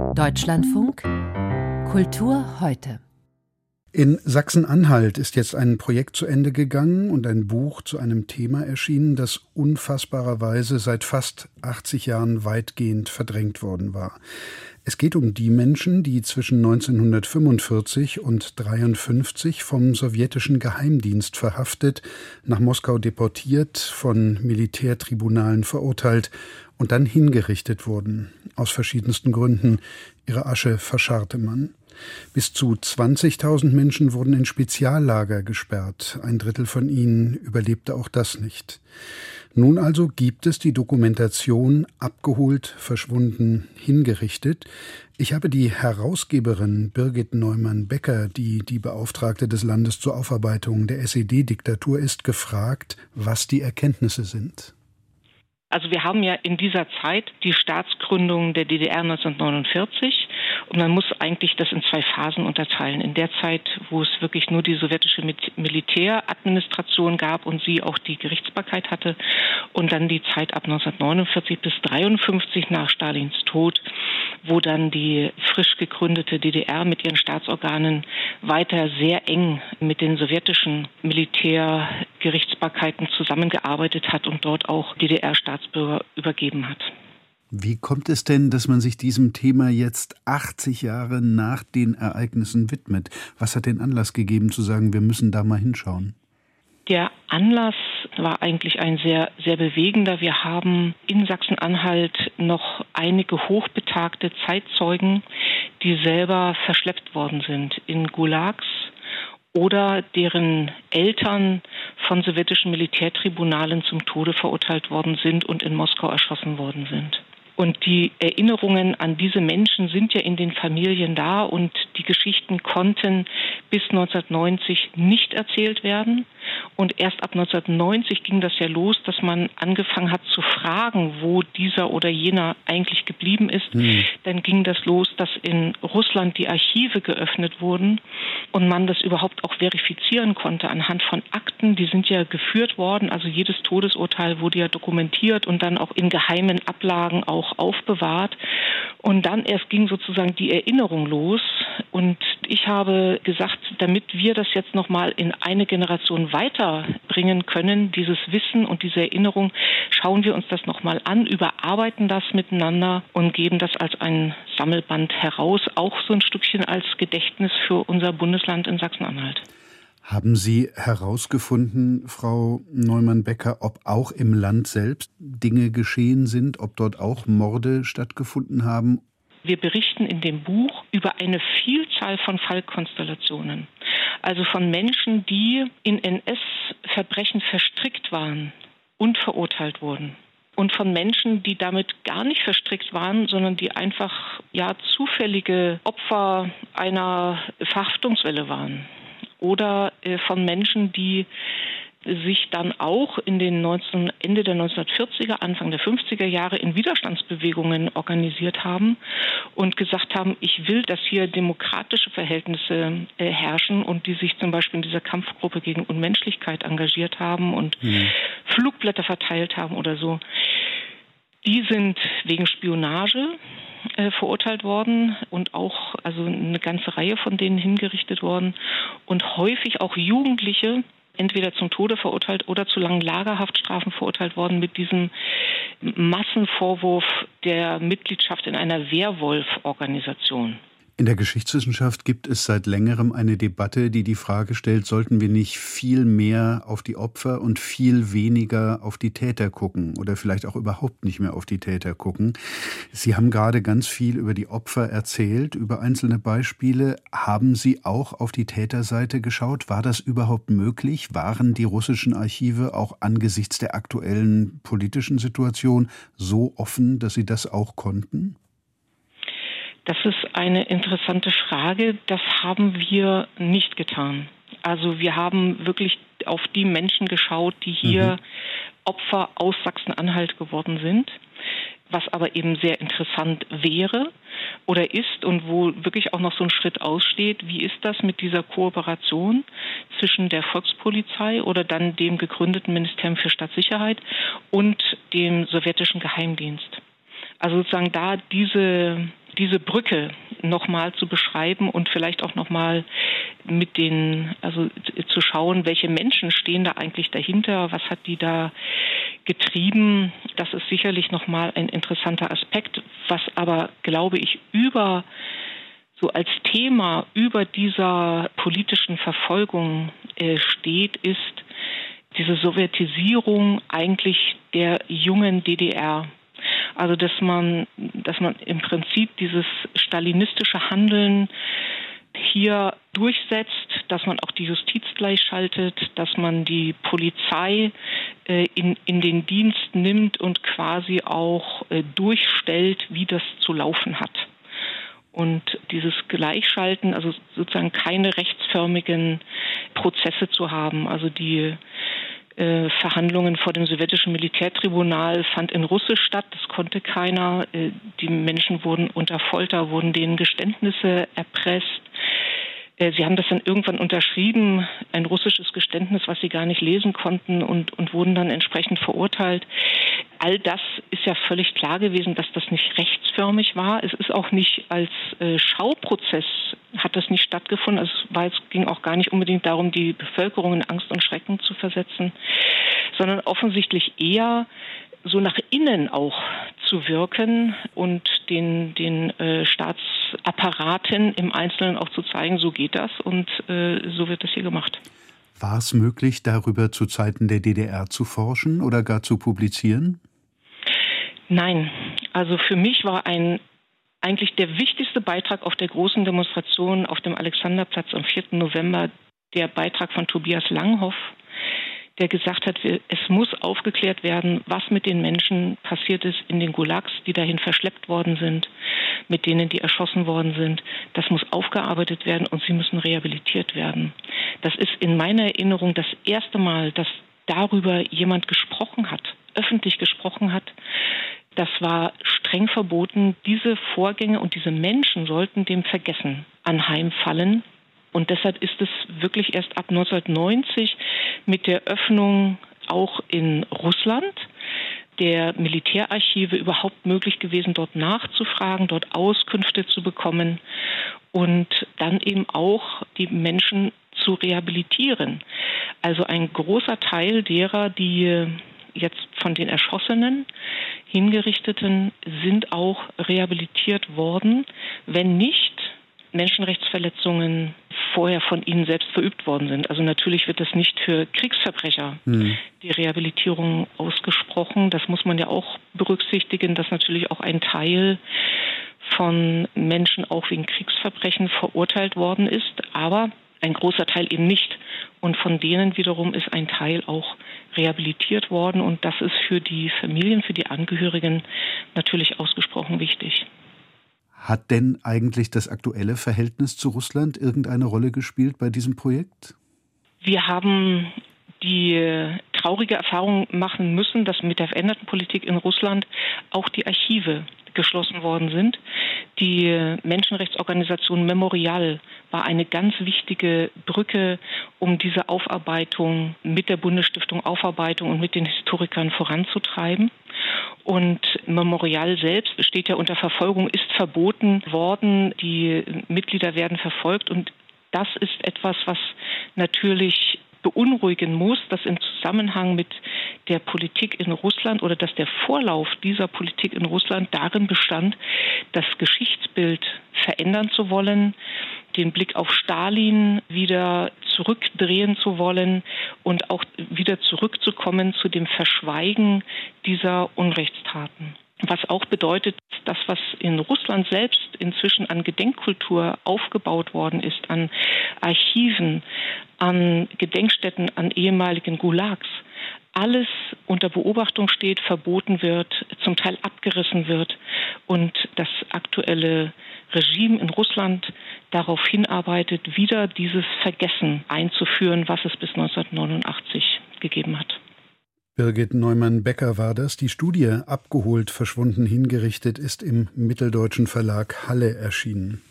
Deutschlandfunk Kultur heute. In Sachsen-Anhalt ist jetzt ein Projekt zu Ende gegangen und ein Buch zu einem Thema erschienen, das unfassbarerweise seit fast 80 Jahren weitgehend verdrängt worden war. Es geht um die Menschen, die zwischen 1945 und 1953 vom sowjetischen Geheimdienst verhaftet, nach Moskau deportiert, von Militärtribunalen verurteilt und dann hingerichtet wurden. Aus verschiedensten Gründen. Ihre Asche verscharrte man. Bis zu 20.000 Menschen wurden in Speziallager gesperrt. Ein Drittel von ihnen überlebte auch das nicht. Nun also gibt es die Dokumentation Abgeholt, verschwunden, hingerichtet. Ich habe die Herausgeberin Birgit Neumann-Becker, die Beauftragte des Landes zur Aufarbeitung der SED-Diktatur ist, gefragt, was die Erkenntnisse sind. Also wir haben ja in dieser Zeit die Staatsgründung der DDR 1949 und man muss eigentlich das in zwei Phasen unterteilen. In der Zeit, wo es wirklich nur die sowjetische Militäradministration gab und sie auch die Gerichtsbarkeit hatte, und dann die Zeit ab 1949 bis 1953 nach Stalins Tod, wo dann die frisch gegründete DDR mit ihren Staatsorganen weiter sehr eng mit den sowjetischen Militärgerichtsbarkeiten zusammengearbeitet hat und dort auch DDR-Staatsbürger übergeben hat. Wie kommt es denn, dass man sich diesem Thema jetzt 80 Jahre nach den Ereignissen widmet? Was hat den Anlass gegeben, zu sagen, wir müssen da mal hinschauen? Der Anlass war eigentlich ein sehr, sehr bewegender. Wir haben in Sachsen-Anhalt noch einige hochbetagte Zeitzeugen, die selber verschleppt worden sind in Gulags oder deren Eltern von sowjetischen Militärtribunalen zum Tode verurteilt worden sind und in Moskau erschossen worden sind. Und die Erinnerungen an diese Menschen sind ja in den Familien da und die Geschichten konnten bis 1990 nicht erzählt werden. Und erst ab 1990 ging das ja los, dass man angefangen hat zu fragen, wo dieser oder jener eigentlich geblieben ist. Dann ging das los, dass in Russland die Archive geöffnet wurden und man das überhaupt auch verifizieren konnte anhand von Akten. Die sind ja geführt worden, also jedes Todesurteil wurde ja dokumentiert und dann auch in geheimen Ablagen auch aufbewahrt. Und dann erst ging sozusagen die Erinnerung los. Und ich habe gesagt, damit wir das jetzt nochmal in eine Generation weiterbringen können, dieses Wissen und diese Erinnerung, schauen wir uns das nochmal an, überarbeiten das miteinander und geben das als ein Sammelband heraus, auch so ein Stückchen als Gedächtnis für unser Bundesland in Sachsen-Anhalt. Haben Sie herausgefunden, Frau Neumann-Becker, ob auch im Land selbst Dinge geschehen sind, ob dort auch Morde stattgefunden haben? Wir berichten in dem Buch über eine Vielzahl von Fallkonstellationen. Also von Menschen, die in NS-Verbrechen verstrickt waren und verurteilt wurden. Und von Menschen, die damit gar nicht verstrickt waren, sondern die einfach zufällige Opfer einer Verhaftungswelle waren. Oder von Menschen, die sich dann auch in den Ende der 1940er, Anfang der 50er Jahre in Widerstandsbewegungen organisiert haben und gesagt haben, ich will, dass hier demokratische Verhältnisse herrschen und die sich zum Beispiel in dieser Kampfgruppe gegen Unmenschlichkeit engagiert haben und Flugblätter verteilt haben oder so. Die sind wegen Spionage verurteilt worden und auch also eine ganze Reihe von denen hingerichtet worden und häufig auch Jugendliche entweder zum Tode verurteilt oder zu langen Lagerhaftstrafen verurteilt worden mit diesem Massenvorwurf der Mitgliedschaft in einer Wehrwolf-Organisation. In der Geschichtswissenschaft gibt es seit längerem eine Debatte, die die Frage stellt, sollten wir nicht viel mehr auf die Opfer und viel weniger auf die Täter gucken oder vielleicht auch überhaupt nicht mehr auf die Täter gucken. Sie haben gerade ganz viel über die Opfer erzählt, über einzelne Beispiele. Haben Sie auch auf die Täterseite geschaut? War das überhaupt möglich? Waren die russischen Archive auch angesichts der aktuellen politischen Situation so offen, dass Sie das auch konnten? Das ist eine interessante Frage. Das haben wir nicht getan. Also wir haben wirklich auf die Menschen geschaut, die hier Opfer aus Sachsen-Anhalt geworden sind. Was aber eben sehr interessant wäre oder ist und wo wirklich auch noch so ein Schritt aussteht, wie ist das mit dieser Kooperation zwischen der Volkspolizei oder dann dem gegründeten Ministerium für Staatssicherheit und dem sowjetischen Geheimdienst? Also sozusagen da diese diese Brücke nochmal zu beschreiben und vielleicht auch nochmal zu schauen, welche Menschen stehen da eigentlich dahinter, was hat die da getrieben. Das ist sicherlich nochmal ein interessanter Aspekt, was aber, glaube ich, als Thema über dieser politischen Verfolgung steht, ist diese Sowjetisierung eigentlich der jungen DDR. Also dass man im Prinzip dieses stalinistische Handeln hier durchsetzt, dass man auch die Justiz gleichschaltet, dass man die Polizei in den Dienst nimmt und quasi auch durchstellt, wie das zu laufen hat. Und dieses Gleichschalten, also sozusagen keine rechtsförmigen Prozesse zu haben, also die Verhandlungen vor dem sowjetischen Militärtribunal fand in Russisch statt, das konnte keiner. Die Menschen wurden unter Folter, wurden denen Geständnisse erpresst. Sie haben das dann irgendwann unterschrieben, ein russisches Geständnis, was sie gar nicht lesen konnten und wurden dann entsprechend verurteilt. All das ist ja völlig klar gewesen, dass das nicht rechtsförmig war. Es ist auch nicht als Schauprozess hat das nicht stattgefunden. Es ging auch gar nicht unbedingt darum, die Bevölkerung in Angst und Schrecken zu versetzen, sondern offensichtlich eher so nach innen auch zu wirken und den Staatsapparaten im Einzelnen auch zu zeigen, so geht das und so wird das hier gemacht. War es möglich, darüber zu Zeiten der DDR zu forschen oder gar zu publizieren? Nein, also für mich war eigentlich der wichtigste Beitrag auf der großen Demonstration auf dem Alexanderplatz am 4. November der Beitrag von Tobias Langhoff, der gesagt hat, es muss aufgeklärt werden, was mit den Menschen passiert ist in den Gulags, die dahin verschleppt worden sind, mit denen, die erschossen worden sind. Das muss aufgearbeitet werden und sie müssen rehabilitiert werden. Das ist in meiner Erinnerung das erste Mal, dass darüber jemand gesprochen hat, öffentlich gesprochen hat. Das war streng verboten. Diese Vorgänge und diese Menschen sollten dem Vergessen anheimfallen. Und deshalb ist es wirklich erst ab 1990 mit der Öffnung auch in Russland der Militärarchive überhaupt möglich gewesen, dort nachzufragen, dort Auskünfte zu bekommen und dann eben auch die Menschen zu rehabilitieren. Also ein großer Teil derer, die jetzt von den Erschossenen, Hingerichteten, sind auch rehabilitiert worden, wenn nicht Menschenrechtsverletzungen vorher von ihnen selbst verübt worden sind. Also natürlich wird das nicht für Kriegsverbrecher die Rehabilitierung ausgesprochen. Das muss man ja auch berücksichtigen, dass natürlich auch ein Teil von Menschen auch wegen Kriegsverbrechen verurteilt worden ist, aber ein großer Teil eben nicht. Und von denen wiederum ist ein Teil auch rehabilitiert worden. Und das ist für die Familien, für die Angehörigen natürlich ausgesprochen wichtig. Hat denn eigentlich das aktuelle Verhältnis zu Russland irgendeine Rolle gespielt bei diesem Projekt? Wir haben die traurige Erfahrung machen müssen, dass mit der veränderten Politik in Russland auch die Archive geschlossen worden sind. Die Menschenrechtsorganisation Memorial war eine ganz wichtige Brücke, um diese Aufarbeitung mit der Bundesstiftung Aufarbeitung und mit den Historikern voranzutreiben. Und Memorial selbst steht ja unter Verfolgung, ist verboten worden. Die Mitglieder werden verfolgt. Und das ist etwas, was natürlich beunruhigen muss, dass im Zusammenhang mit der Politik in Russland oder dass der Vorlauf dieser Politik in Russland darin bestand, das Geschichtsbild verändern zu wollen, den Blick auf Stalin wieder zurückdrehen zu wollen und auch wieder zurückzukommen zu dem Verschweigen dieser Unrechtstaten. Was auch bedeutet, das, was in Russland selbst inzwischen an Gedenkkultur aufgebaut worden ist, an Archiven, an Gedenkstätten, an ehemaligen Gulags, alles unter Beobachtung steht, verboten wird, zum Teil abgerissen wird und das aktuelle Regime in Russland darauf hinarbeitet, wieder dieses Vergessen einzuführen, was es bis 1989 gegeben hat. Birgit Neumann-Becker war das. Die Studie Abgeholt, verschwunden, hingerichtet ist im Mitteldeutschen Verlag Halle erschienen.